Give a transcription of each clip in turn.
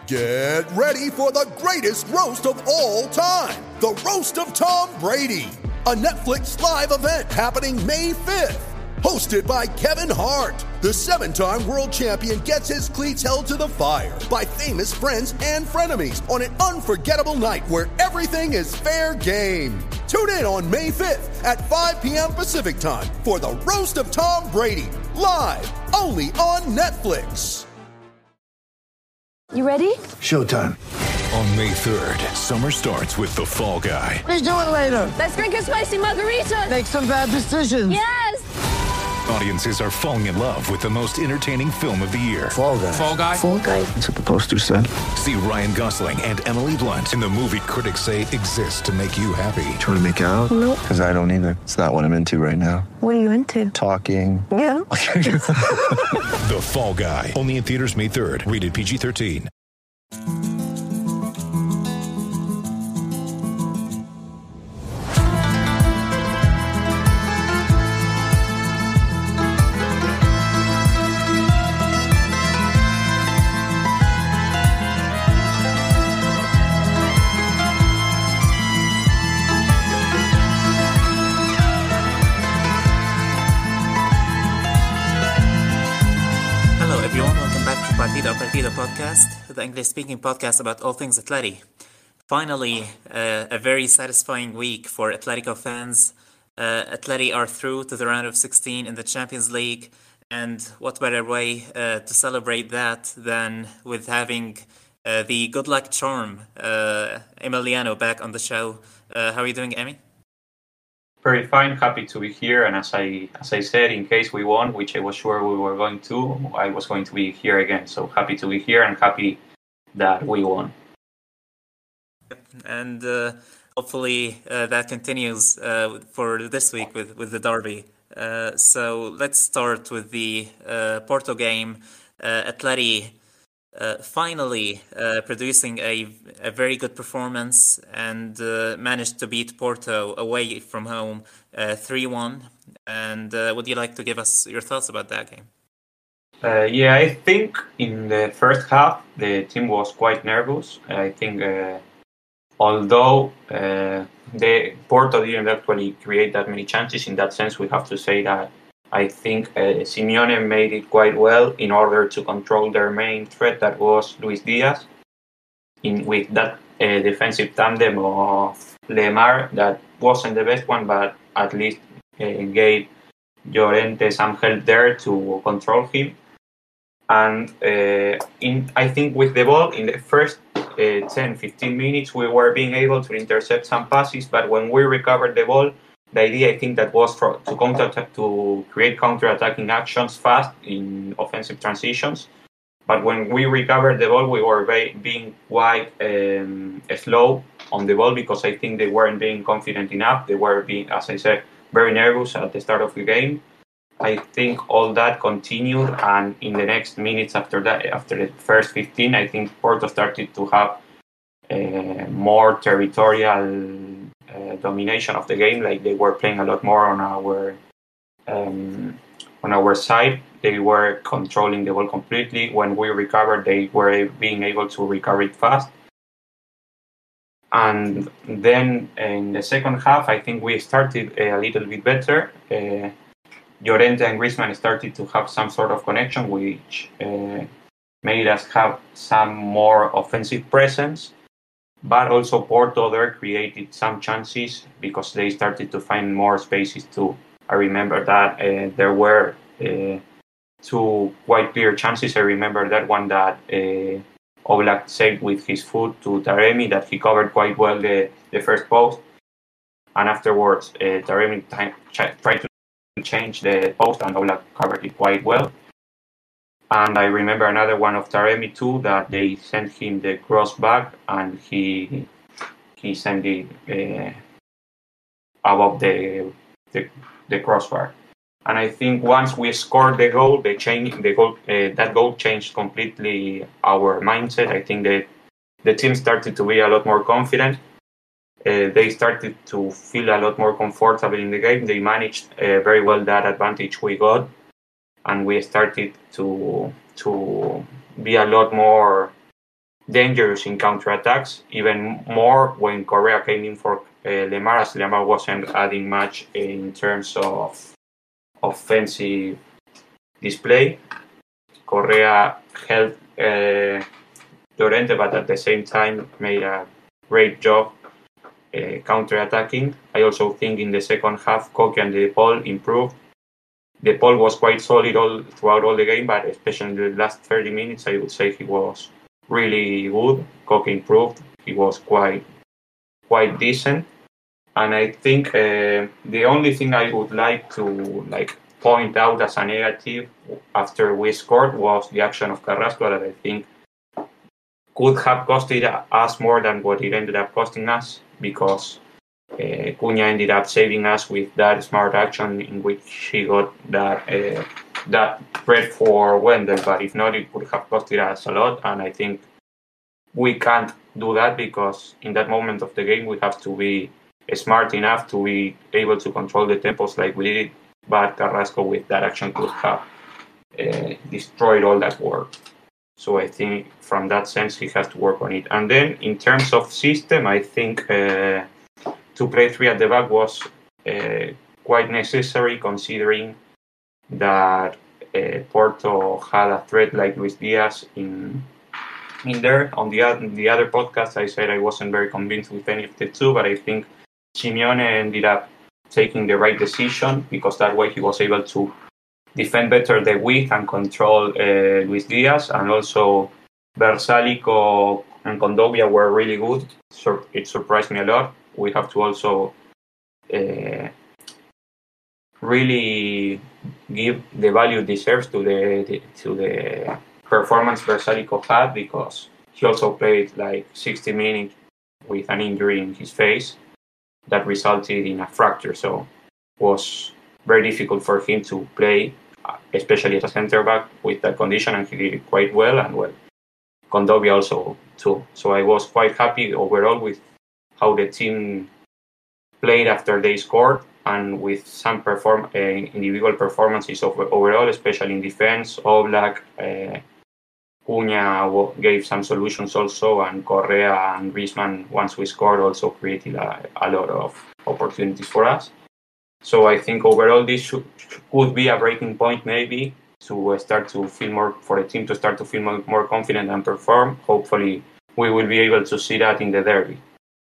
Get ready for the greatest roast of all time, the Roast of Tom Brady, a Netflix live event happening May 5th. Hosted by Kevin Hart, the 7-time world champion gets his cleats held to the fire by famous friends and frenemies on an unforgettable night where everything is fair game. Tune in on May 5th at 5 p.m. Pacific time for the Roast of Tom Brady, live only on Netflix. You ready? Showtime. On May 3rd, summer starts with The Fall Guy. Let's do it later. Let's drink a spicy margarita. Make some bad decisions. Yes! Audiences are falling in love with the most entertaining film of the year. Fall Guy. Fall Guy? Fall Guy. That's what the poster said. See Ryan Gosling and Emily Blunt in the movie critics say exists to make you happy. Trying to make it out? Nope. Because I don't either. It's not what I'm into right now. What are you into? Talking. Yeah. The Fall Guy. Only in theaters May 3rd. Rated PG-13. Partido podcast, the English-speaking podcast about all things Atleti. Finally, a very satisfying week for Atletico fans. Atleti are through to the round of 16 in the Champions League, and what better way to celebrate that than with having the good luck charm, Emiliano, back on the show. How are you doing, Emmy? Very fine, happy to be here, and as I said, in case we won, which I was sure we were going to, I was going to be here again. So happy to be here and happy that we won. And hopefully that continues for this week with the derby. So let's start with the Porto game. Atleti finally producing a very good performance and managed to beat Porto away from home 3-1. And would you like to give us your thoughts about that game? Yeah, I think in the first half the team was quite nervous. I think although the Porto didn't actually create that many chances, in that sense we have to say that I think Simeone made it quite well in order to control their main threat, that was Luis Diaz, with that defensive tandem of Lemar that wasn't the best one, but at least gave Llorente some help there to control him. And I think with the ball, in the first 10-15 minutes, we were being able to intercept some passes, but when we recovered the ball, the idea, I think, that was to create counter-attacking actions fast in offensive transitions. But when we recovered the ball, we were being quite slow on the ball because I think they weren't being confident enough. They were being, as I said, very nervous at the start of the game. I think all that continued, and in the next minutes after that, after the first 15, I think Porto started to have more territorial domination of the game. Like they were playing a lot more on our side. They were controlling the ball completely. When we recovered, they were being able to recover it fast. And then in the second half, I think we started a little bit better. Llorente and Griezmann started to have some sort of connection, which made us have some more offensive presence. But also Porto there created some chances because they started to find more spaces too. I remember that there were two quite clear chances. I remember that one that Oblak saved with his foot to Taremi, that he covered quite well the first post. And afterwards, Taremi tried to change the post and Oblak covered it quite well. And I remember another one of Taremi too, that they sent him the cross back and he sent it above the crossbar. And I think once we scored the goal, that goal changed completely our mindset. I think that the team started to be a lot more confident. They started to feel a lot more comfortable in the game. They managed very well that advantage we got. And we started to be a lot more dangerous in counterattacks, even more when Correa came in for Lemar, as Lemar wasn't adding much in terms of offensive display. Correa helped Llorente, but at the same time made a great job counter-attacking. I also think in the second half, Koke and De Paul improved. De Paul was quite solid throughout all the game, but especially in the last 30 minutes, I would say he was really good. Koke improved. He was quite decent. And I think the only thing I would like to point out as a negative after we scored was the action of Carrasco, that I think could have costed us more than what it ended up costing us, because Cunha ended up saving us with that smart action in which he got that threat for Wendell. But if not, it would have costed us a lot. And I think we can't do that, because in that moment of the game we have to be smart enough to be able to control the tempos like we did. But Carrasco with that action could have destroyed all that work. So I think from that sense he has to work on it. And then in terms of system, I think to play 3 at the back was quite necessary, considering that Porto had a threat like Luis Diaz in there. On the other podcast, I said I wasn't very convinced with any of the two, but I think Simeone ended up taking the right decision, because that way he was able to defend better the width and control Luis Diaz, and also Versalico and Condovia were really good. So it surprised me a lot. We have to also really give the value it deserves to the performance Versalico had, because he also played like 60 minutes with an injury in his face that resulted in a fracture. So it was very difficult for him to play, especially as a center back with that condition, and he did it quite well. And well, Condovia also too. So I was quite happy overall with how the team played after they scored, and with some individual performances overall, especially in defense. Oblak, Cunha gave some solutions also, and Correa and Griezmann, once we scored, also created a lot of opportunities for us. So I think overall this could be a breaking point, maybe, to start to feel more, for the team to start to feel more confident and perform. Hopefully we will be able to see that in the derby.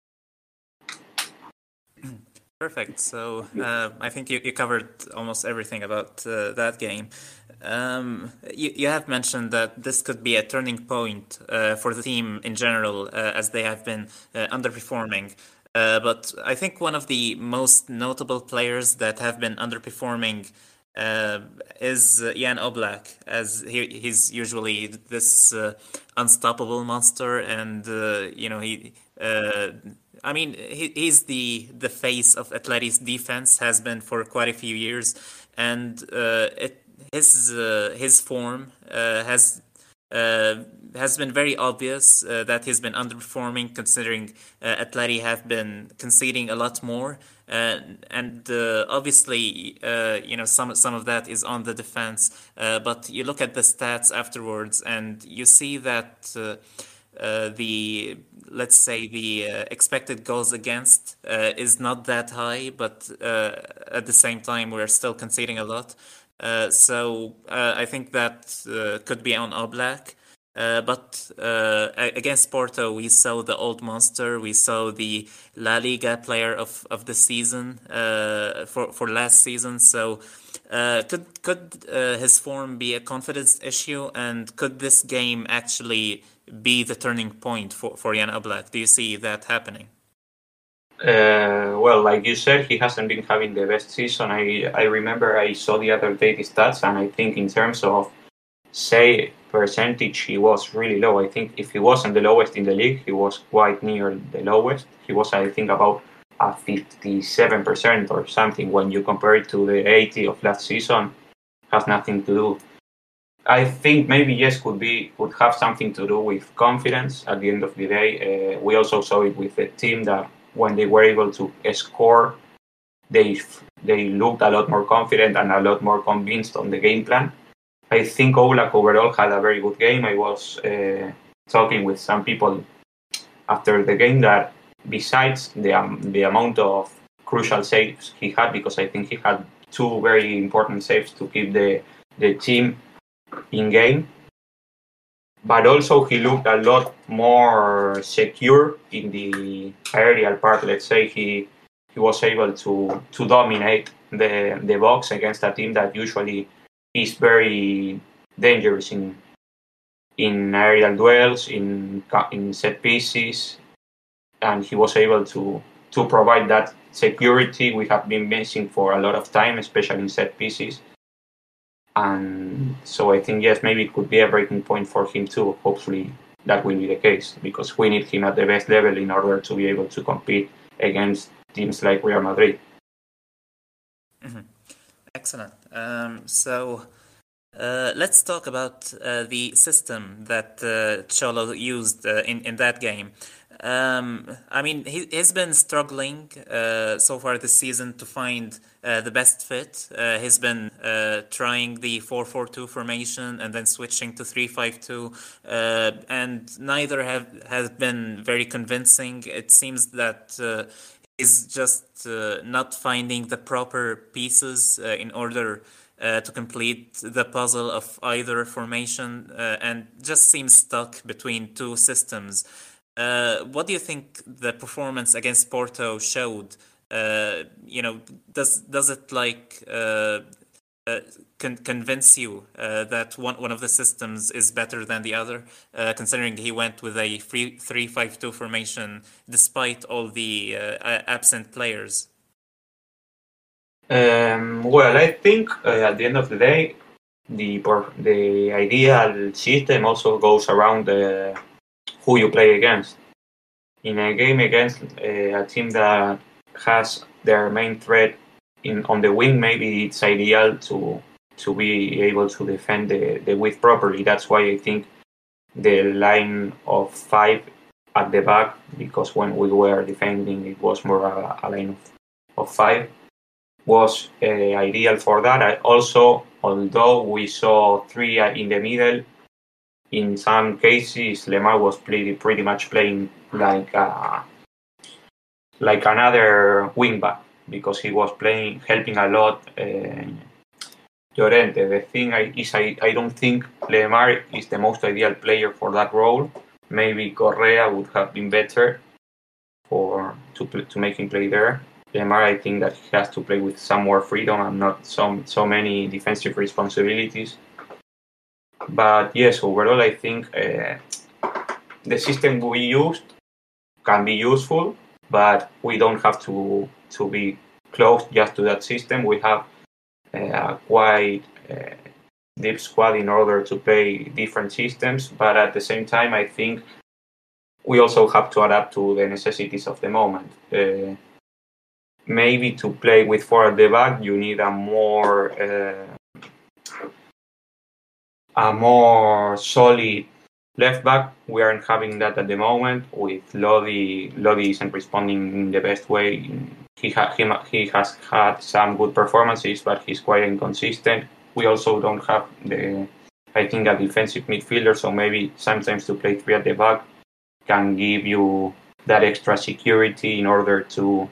Perfect. So I think you covered almost everything about that game. You have mentioned that this could be a turning point for the team in general, as they have been underperforming. But I think one of the most notable players that have been underperforming is Jan Oblak, as he's usually this unstoppable monster, and he's the face of Atleti's defense, has been for quite a few years, and his form has been very obvious that he's been underperforming, considering Atleti have been conceding a lot more, and obviously some of that is on the defense, but you look at the stats afterwards and you see that the expected goals against is not that high, but at the same time we're still conceding a lot. So I think that could be on Oblak. But against Porto, we saw the old monster. We saw the La Liga player of the season for last season. So could his form be a confidence issue? And could this game actually be the turning point for Jan Oblak? Do you see that happening? Well, like you said, he hasn't been having the best season. I remember I saw the other day the stats, and I think in terms of save percentage, he was really low. I think if he wasn't the lowest in the league, he was quite near the lowest. He was, I think, about a 57% or something. When you compare it to the 80 of last season, has nothing to do. I think maybe yes, could have something to do with confidence. At the end of the day, we also saw it with the team that when they were able to score, they looked a lot more confident and a lot more convinced on the game plan. I think Oblak overall had a very good game. I was talking with some people after the game that besides the amount of crucial saves he had, because I think he had 2 very important saves to keep the team in game, but also he looked a lot more secure in the aerial part. Let's say he was able to dominate the box against a team that usually is very dangerous in aerial duels, in set pieces, and he was able to provide that security we have been missing for a lot of time, especially in set pieces. And so I think, yes, maybe it could be a breaking point for him too. Hopefully that will be the case, because we need him at the best level in order to be able to compete against teams like Real Madrid. Mm-hmm. Excellent. So let's talk about the system that Cholo used in that game. I mean, he's been struggling so far this season to find the best fit. He's been trying the 4-4-2 formation and then switching to 3-5-2, and neither has been very convincing. It seems that he's just not finding the proper pieces in order to complete the puzzle of either formation, and just seems stuck between 2 systems. What do you think the performance against Porto showed? Does it like convince you that one of the systems is better than the other, considering he went with a 3-5-2 formation despite all the absent players? Well, I think at the end of the day, the ideal system also goes around who you play against. In a game against a team that has their main threat on the wing, maybe it's ideal to be able to defend the width properly. That's why I think the line of 5 at the back, because when we were defending it was more a line of 5, was ideal for that. Although we saw 3 in the middle, in some cases Lemar was pretty much playing like another wingback, because he was helping a lot Llorente. The thing is, I don't think Lemar is the most ideal player for that role. Maybe Correa would have been better to make him play there. Lemar, I think that he has to play with some more freedom and not so many defensive responsibilities. But yes, overall, I think the system we used can be useful, but we don't have to be close just to that system. We have a quite deep squad in order to play different systems, but at the same time, I think we also have to adapt to the necessities of the moment. Maybe to play with 4 at the back, you need a more solid left back. We aren't having that at the moment. With Lodi isn't responding in the best way. He has had some good performances, but he's quite inconsistent. We also don't have a defensive midfielder, so maybe sometimes to play 3 at the back can give you that extra security in order to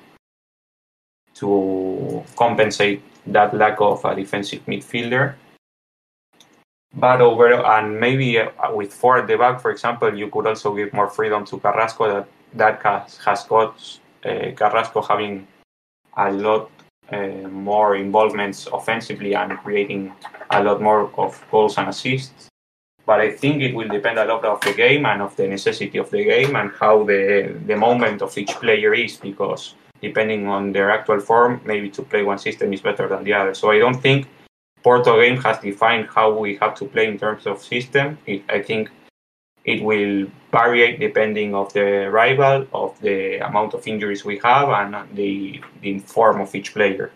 compensate that lack of a defensive midfielder. But overall, and maybe with 4 at the back, for example, you could also give more freedom to Carrasco. That has got Carrasco having a lot more involvements offensively and creating a lot more of goals and assists. But I think it will depend a lot of the game and of the necessity of the game and how the moment of each player is, because depending on their actual form, maybe to play one system is better than the other. So I don't think Porto game has defined how we have to play in terms of system. I think it will vary depending of the rival, of the amount of injuries we have, and the form of each player.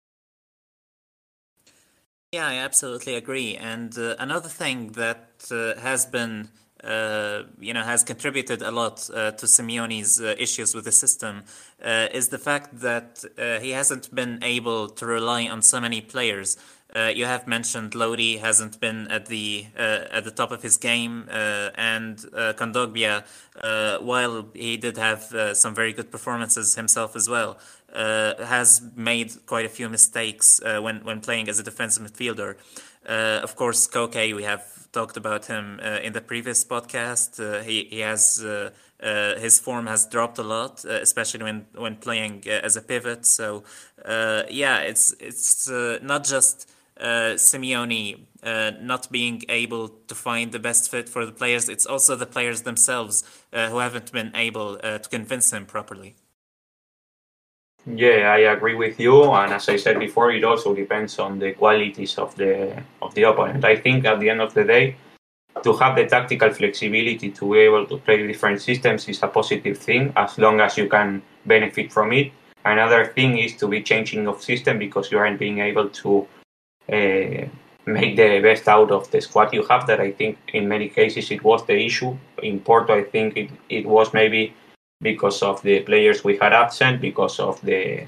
Yeah, I absolutely agree. And another thing that has been, has contributed a lot to Simeone's issues with the system is the fact that he hasn't been able to rely on so many players. You have mentioned Lodi hasn't been at the top of his game, and Kondogbia, while he did have some very good performances himself as well, has made quite a few mistakes when playing as a defensive midfielder. Of course, Koke, we have talked about him in the previous podcast. He has his form has dropped a lot, especially when playing as a pivot. So it's not just Simeone not being able to find the best fit for the players. It's also the players themselves who haven't been able to convince him properly. Yeah, I agree with you. And as I said before, it also depends on the qualities of the opponent. I think at the end of the day, to have the tactical flexibility to be able to play different systems is a positive thing, as long as you can benefit from it. Another thing is to be changing of system because you aren't being able to make the best out of the squad you have. That I think in many cases it was the issue. In Porto, I think it was maybe because of the players we had absent, because of the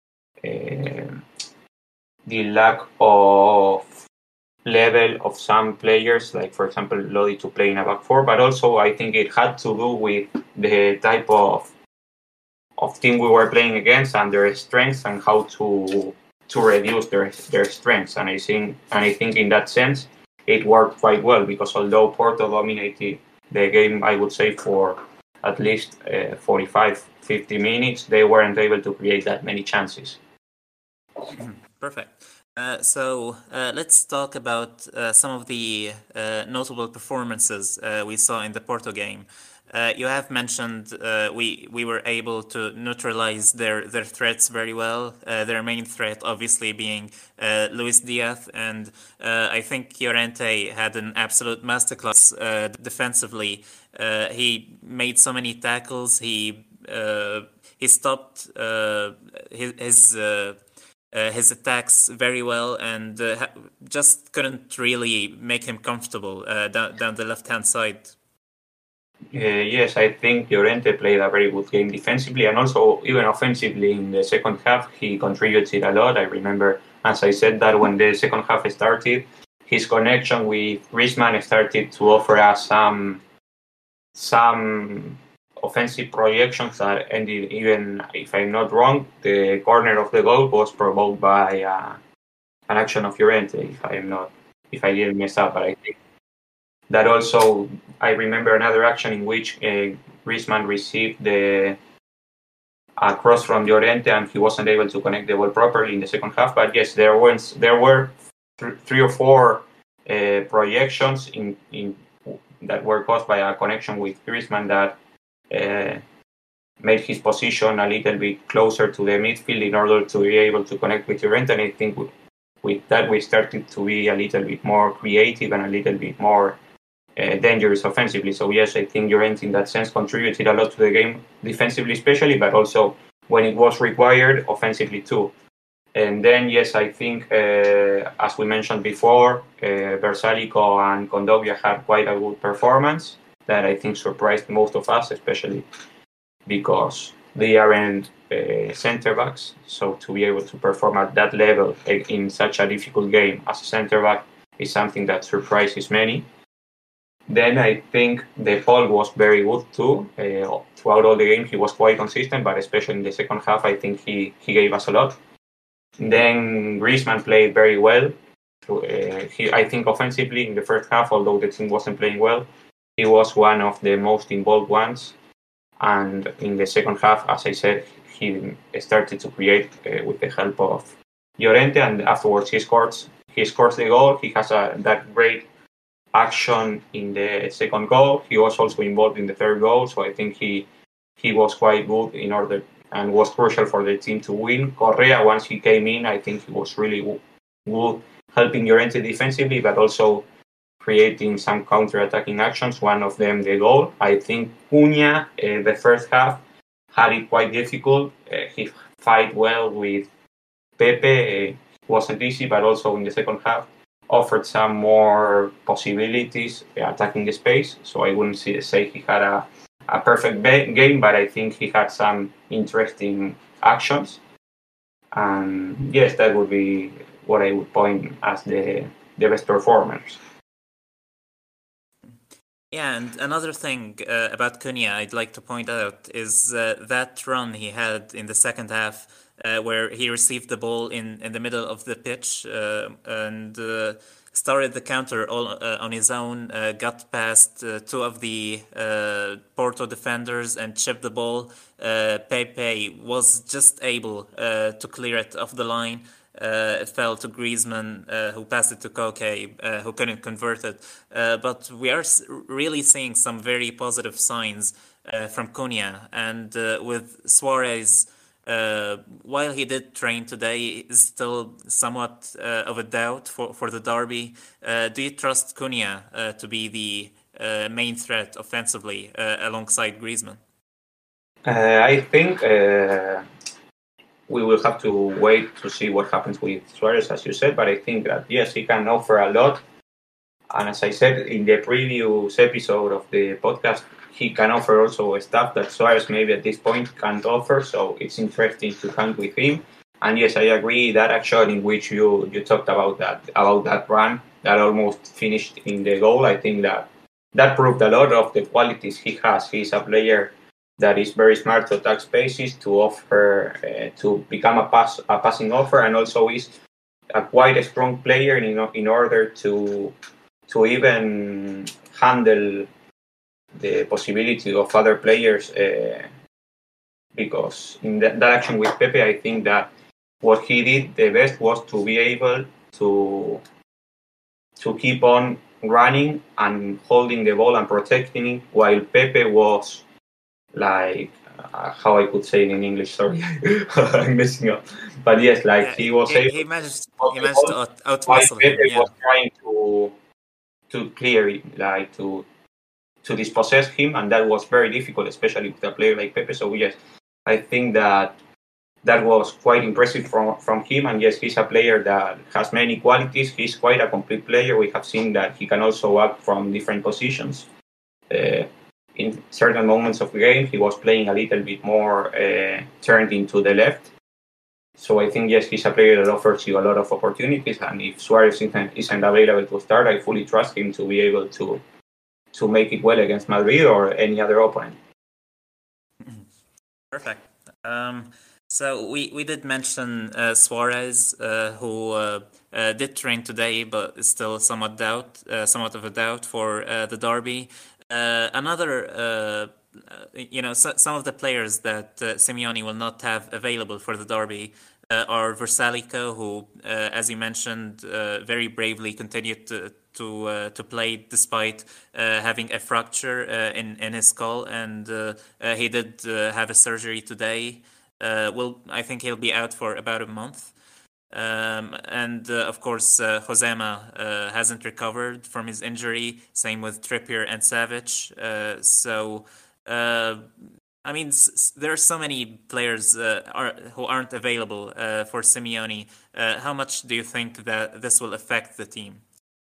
lack of level of some players, like for example Lodi, to play in a back four, but also I think it had to do with the type of team we were playing against and their strengths and how to reduce their strengths. And I think in that sense it worked quite well, because although Porto dominated the game, I would say for at least 45-50 minutes, they weren't able to create that many chances. Perfect. So let's talk about some of the notable performances we saw in the Porto game. You have mentioned we were able to neutralize their threats very well. Their main threat, obviously, being Luis Diaz, and I think Llorente had an absolute masterclass defensively. He made so many tackles. He stopped his attacks very well, and just couldn't really make him comfortable down the left-hand side. Yes, I think Llorente played a very good game defensively, and also even offensively in the second half. He contributed a lot. I remember, as I said, that when the second half started, his connection with Griezmann started to offer us some offensive projections that ended, even if I'm not wrong, the corner of the goal was provoked by an action of Llorente, if I didn't mess up. But I think that also, I remember another action in which Griezmann received a cross from Llorente and he wasn't able to connect the ball properly in the second half. But yes, there were 3 or 4 projections in that were caused by a connection with Griezmann that made his position a little bit closer to the midfield in order to be able to connect with Llorente. And I think with that we started to be a little bit more creative and a little bit more dangerous offensively. So yes, I think Llorente in that sense contributed a lot to the game, defensively especially, but also when it was required, offensively too. And then yes, I think as we mentioned before, Versalico and Kondogbia had quite a good performance that I think surprised most of us, especially because they aren't center backs. So to be able to perform at that level in such a difficult game as a center back is something that surprises many. Then I think De Paul was very good too. Throughout all the game, he was quite consistent, but especially in the second half, I think he gave us a lot. Then Griezmann played very well. I think offensively in the first half, although the team wasn't playing well, he was one of the most involved ones. And in the second half, as I said, he started to create with the help of Llorente, and afterwards he scores the goal. He has that great action in the second goal. He was also involved in the third goal, so I think he was quite good in order and was crucial for the team to win. Correa, once he came in, I think he was really good helping Llorente defensively, but also creating some counter-attacking actions, one of them the goal. I think Cunha, the first half, had it quite difficult. He fought well with Pepe. It wasn't easy, but also in the second half, offered some more possibilities attacking the space. So I wouldn't say he had a perfect game, but I think he had some interesting actions. And yes, that would be what I would point as the best performers. Yeah, and another thing about Cunha I'd like to point out is that run he had in the second half where he received the ball in the middle of the pitch and started the counter all on his own, got past two of the Porto defenders and chipped the ball. Pepe was just able to clear it off the line. It fell to Griezmann, who passed it to Koke, who couldn't convert it. But we are really seeing some very positive signs from Cunha. And with Suarez, while he did train today, is still somewhat of a doubt for the derby. Do you trust Cunha to be the main threat offensively alongside Griezmann? I think we will have to wait to see what happens with Suarez, as you said, but I think that, yes, he can offer a lot. And as I said in the previous episode of the podcast, he can offer also stuff that Suarez maybe at this point can't offer, so it's interesting to hunt with him. And yes, I agree, that action in which you talked about that run that almost finished in the goal, I think that proved a lot of the qualities he has. He's a player that is very smart to attack spaces, to offer, to become a passing offer, and also is quite a strong player in order to even handle the possibility of other players. Because in that action with Pepe, I think that what he did the best was to be able to keep on running and holding the ball and protecting it, while Pepe was like, how I could say it in English, sorry, I'm messing up. But yes, like he was able. He managed to outmuscle him. Pepe was trying to clear it, like to dispossess him, and that was very difficult, especially with a player like Pepe. So yes, I think that was quite impressive from him. And yes, he's a player that has many qualities. He's quite a complete player. We have seen that he can also act from different positions. In certain moments of the game, he was playing a little bit more turned into the left. So I think, yes, he's a player that offers you a lot of opportunities. And if Suarez isn't available to start, I fully trust him to be able to make it well against Madrid or any other opponent. Perfect. So we did mention Suarez, who did train today, but is still somewhat of a doubt for the derby. Another, some of the players that Simeone will not have available for the derby are Versalico, who, as you mentioned, very bravely continued to play despite having a fracture in his skull, and he did have a surgery today. I think he'll be out for about a month. And of course, Josema hasn't recovered from his injury. Same with Trippier and Savic. There are so many players who aren't available for Simeone. How much do you think that this will affect the team?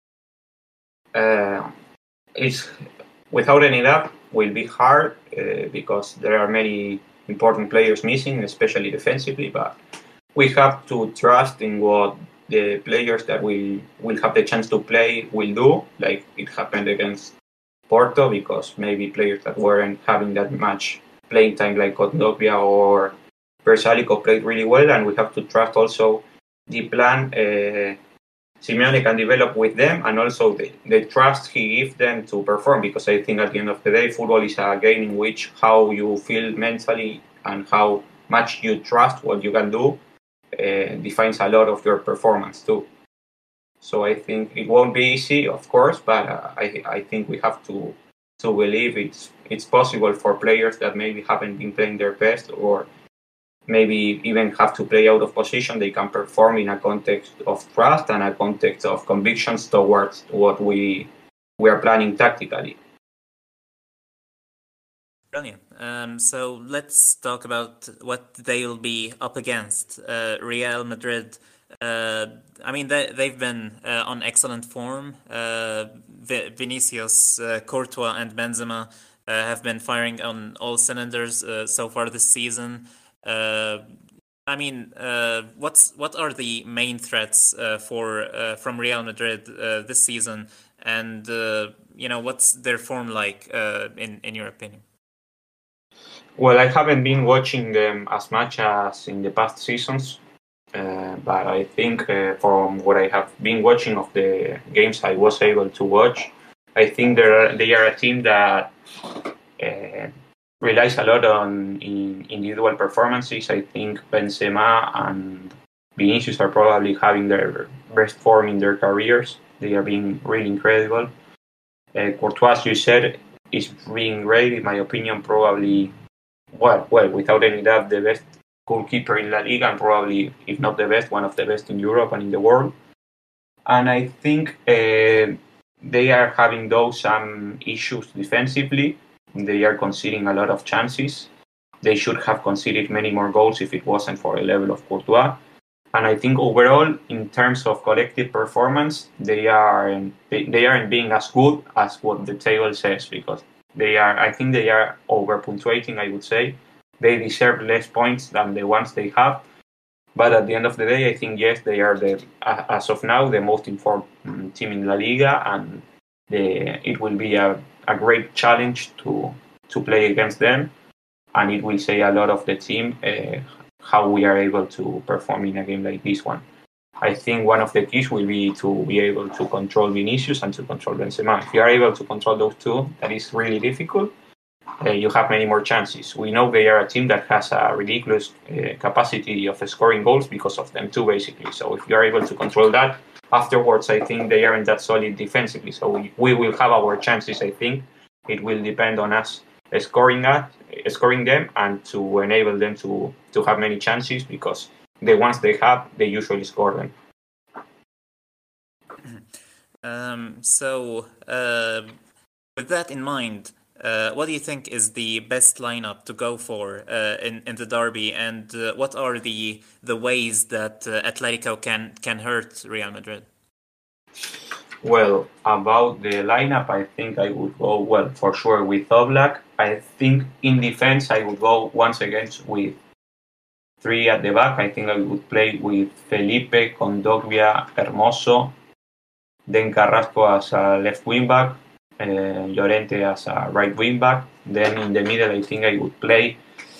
It's without any doubt will be hard because there are many important players missing, especially defensively. But we have to trust in what the players that will have the chance to play will do, like it happened against Porto, because maybe players that weren't having that much playing time, like Kondogbia or Versalico, played really well, and we have to trust also the plan Simeone can develop with them, and also the trust he gives them to perform, because I think at the end of the day, football is a game in which how you feel mentally and how much you trust what you can do defines a lot of your performance too. So I think it won't be easy, of course, but I think we have to believe it's possible for players that maybe haven't been playing their best, or maybe even have to play out of position. They can perform in a context of trust and a context of convictions towards what we are planning tactically. Brilliant. So let's talk about what they'll be up against. Real Madrid. They've been on excellent form. Vinicius, Courtois, and Benzema have been firing on all cylinders so far this season. I mean, what are the main threats from Real Madrid this season, and what's their form like in your opinion? Well, I haven't been watching them as much as in the past seasons, but I think from what I have been watching of the games I was able to watch, I think they are a team that relies a lot on individual performances. I think Benzema and Vinicius are probably having their best form in their careers. They are being really incredible. Courtois, as you said, is being great. In my opinion, probably, well, without any doubt, the best goalkeeper in La Liga, and probably, if not the best, one of the best in Europe and in the world. And I think they are having some issues defensively. They are conceding a lot of chances. They should have conceded many more goals if it wasn't for the level of Courtois. And I think overall, in terms of collective performance, they aren't being as good as what the table says, because I think they are over punctuating, I would say. They deserve less points than the ones they have. But at the end of the day, I think, yes, they are, as of now, the most informed team in La Liga, and it will be a great challenge to play against them, and it will say a lot of the team how we are able to perform in a game like this one. I think one of the keys will be to be able to control Vinicius and to control Benzema. If you are able to control those two, that is really difficult. You have many more chances. We know they are a team that has a ridiculous capacity of scoring goals because of them too, basically. So if you are able to control that, afterwards, I think they aren't that solid defensively. So we will have our chances, I think. It will depend on us scoring them and to enable them to have many chances, because the ones they have, they usually score them. With that in mind, what do you think is the best lineup to go for in the derby, and what are the ways that Atletico can hurt Real Madrid? Well, about the lineup, I think I would go, well, for sure with Oblak. I think in defense, I would go once again with 3 at the back. I think I would play with Felipe, Kondogbia, Hermoso, then Carrasco as a left wing back, Llorente as a right wing back. Then in the middle, I think I would play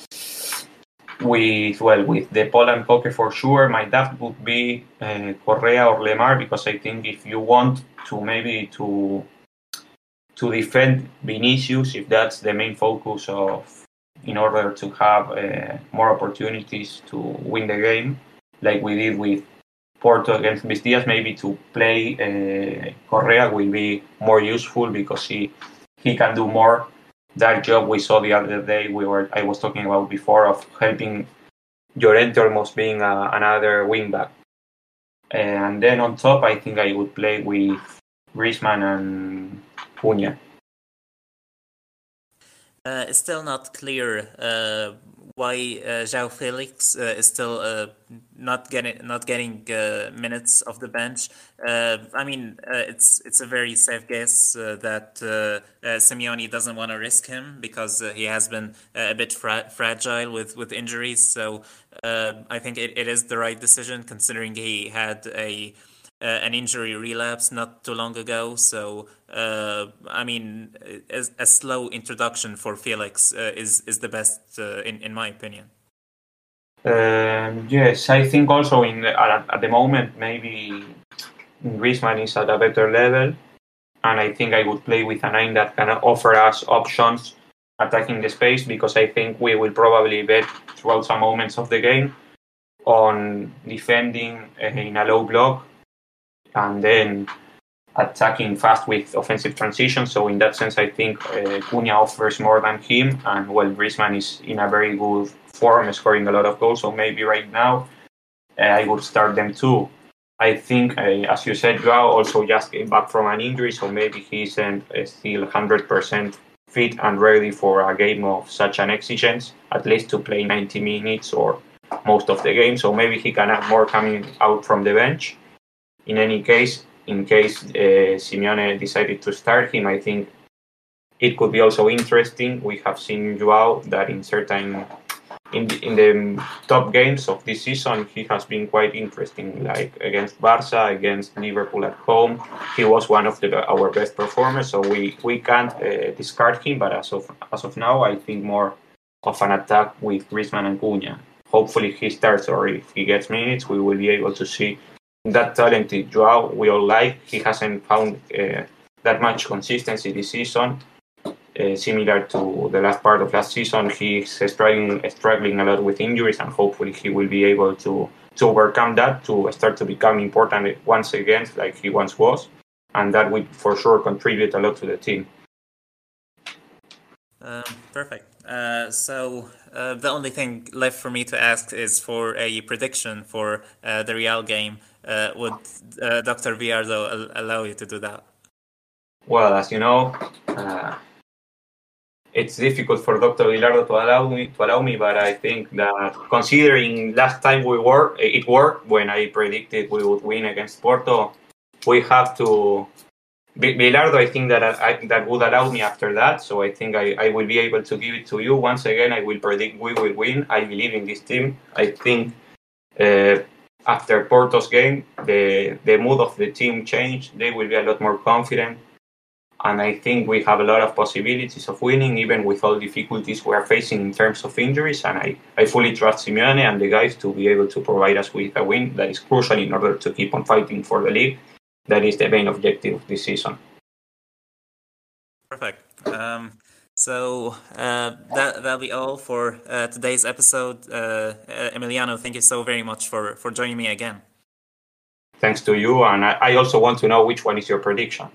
with De Paul and Koke for sure. My doubt would be Correa or Lemar, because I think if you want to maybe to defend Vinicius, if that's the main focus in order to have more opportunities to win the game, like we did with Porto against Vistias, maybe to play Correa will be more useful, because he can do more. That job we saw the other day, I was talking about before, of helping Llorente almost being another wing back. And then on top, I think I would play with Griezmann and Cunha. It's still not clear why João Felix is still not getting minutes off the bench. I mean, it's a very safe guess that Simeone doesn't want to risk him, because he has been a bit fragile with injuries. So I think it is the right decision, considering he had an injury relapse not too long ago. So I mean, a slow introduction for Felix is the best in my opinion. Yes, I think also at the moment maybe Griezmann is at a better level, and I think I would play with a 9 that can offer us options attacking the space, because I think we will probably bet throughout some moments of the game on defending in a low block and then attacking fast with offensive transition. So in that sense, I think Cunha offers more than him, and well, Griezmann is in a very good form, scoring a lot of goals. So maybe right now I would start them too. I think, as you said, Joao also just came back from an injury, so maybe he isn't still 100% fit and ready for a game of such an exigence, at least to play 90 minutes or most of the game. So maybe he can add more coming out from the bench. In any case, in case Simeone decided to start him, I think it could be also interesting. We have seen Joao that in certain in the top games of this season, he has been quite interesting. Like against Barca, against Liverpool at home, he was one of our best performers. So we can't discard him. But as of now, I think more of an attack with Griezmann and Cunha. Hopefully he starts, or if he gets minutes, we will be able to see that talented Joao we all like. He hasn't found that much consistency this season. Similar to the last part of last season, he's struggling a lot with injuries, and hopefully he will be able to overcome that, to start to become important once again, like he once was, and that will for sure contribute a lot to the team. Perfect. So the only thing left for me to ask is for a prediction for the Real game. Would Dr. Villardo allow you to do that? Well, as you know, it's difficult for Dr. Villardo to allow me, but I think that considering last time it worked when I predicted we would win against Porto, we have to. Villardo, I think that would allow me after that, so I think I will be able to give it to you. Once again, I will predict we will win. I believe in this team. I think after Porto's game, the mood of the team changed. They will be a lot more confident. And I think we have a lot of possibilities of winning, even with all difficulties we are facing in terms of injuries. And I fully trust Simeone and the guys to be able to provide us with a win that is crucial in order to keep on fighting for the league. That is the main objective of this season. Perfect. So that'll be all for today's episode. Emiliano, thank you so very much for joining me again. Thanks to you. And I also want to know which one is your prediction.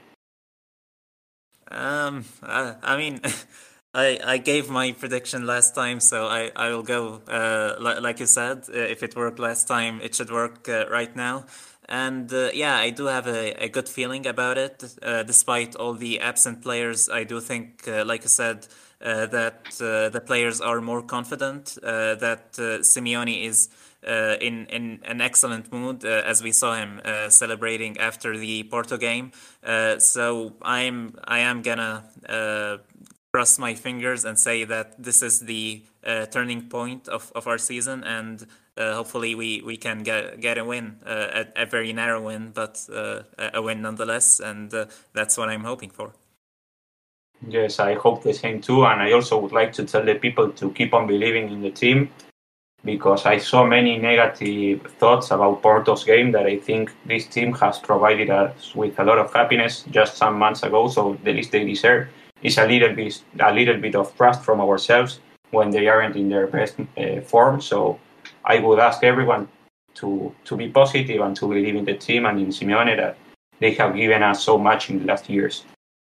I mean, I gave my prediction last time, so I will go like you said. If it worked last time, it should work right now. And yeah, I do have a good feeling about it. Despite all the absent players, I do think, like I said, that the players are more confident. That Simeone is in an excellent mood, as we saw him celebrating after the Porto game. So I am gonna cross my fingers and say that this is the turning point of our season, and hopefully we can get a win, a very narrow win, but a win nonetheless, and that's what I'm hoping for. Yes, I hope the same too, and I also would like to tell the people to keep on believing in the team, because I saw many negative thoughts about Porto's game that I think this team has provided us with a lot of happiness just some months ago. So the least they deserve is a little bit of trust from ourselves when they aren't in their best form. So I would ask everyone to be positive and to believe in the team and in Simeone, that they have given us so much in the last years.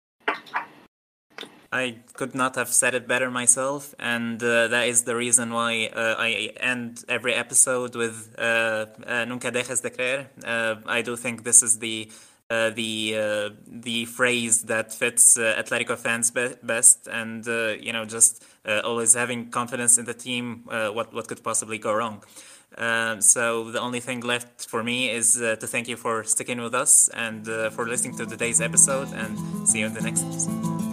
I could not have said it better myself, and that is the reason why I end every episode with Nunca dejes de creer. I do think this is the phrase that fits Atletico fans best, and just always having confidence in the team. What could possibly go wrong? So the only thing left for me is to thank you for sticking with us and for listening to today's episode, and see you in the next episode.